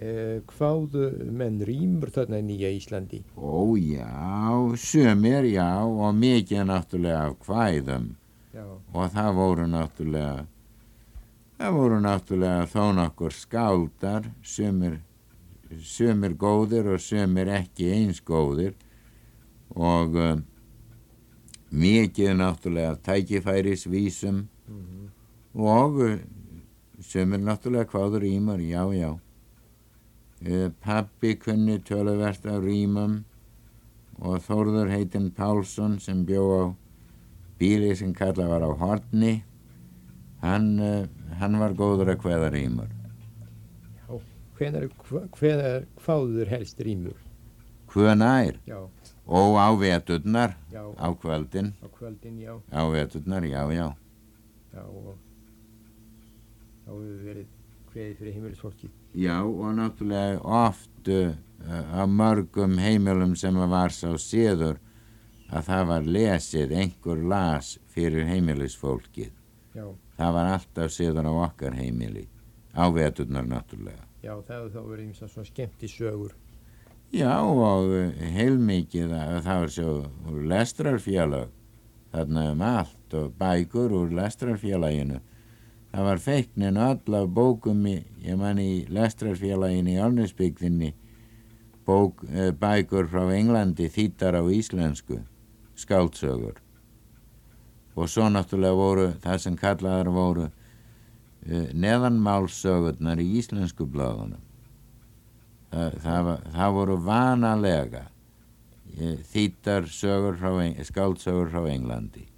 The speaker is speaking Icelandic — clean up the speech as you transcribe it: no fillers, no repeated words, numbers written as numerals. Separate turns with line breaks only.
Kváðu menn rímur þarna í Nýja Íslandi?
Ó já, sumir já og mikið náttúrulega af kvæðum.
Já.
Og það voru náttúrulega þó nokkur skáldar, sumir góðir og sumir ekki eins góðir og mikið náttúrulega tækifærisvísum og sumir náttúrulega kváðu rímur, já. Pabbi kunni töluvert af rímum og Þórður heitinn Pálsson sem bjó á bíli sem kallað var á Horni, hann var góður að kveða rímur.
Já, hvenær kváður helst rímur?
Hvenær?
Já.
Og á veturnar,
Já.
á kvöldin.
Á kvöldin, já.
Á veturnar, já.
Já, og þá hefur verið kveðið fyrir heimilisfólki.
Já, og náttúrulega oft á mörgum heimilum sem var sá siður að það var lesið, einhver las fyrir heimilisfólkið.
Já.
Það var alltaf siður á okkar heimili, á veturnar náttúrulega.
Já, það hefur þá verið eins og svona skemmtisögur.
Já, og heilmikið það var svo lestrarfélag, þarna allt og bækur úr lestrarfélaginu. Það var feiknin öll af bókum ég man í lestrarfélaginu í Árnesbygðinni, bækur frá Englandi þýddar á íslensku, skáldsögur. Og svo náttúrulega voru það sem kallaðar voru neðanmálssögurnar í íslensku blöðunum. Það voru vanalega þýddar skáldsögur frá Englandi.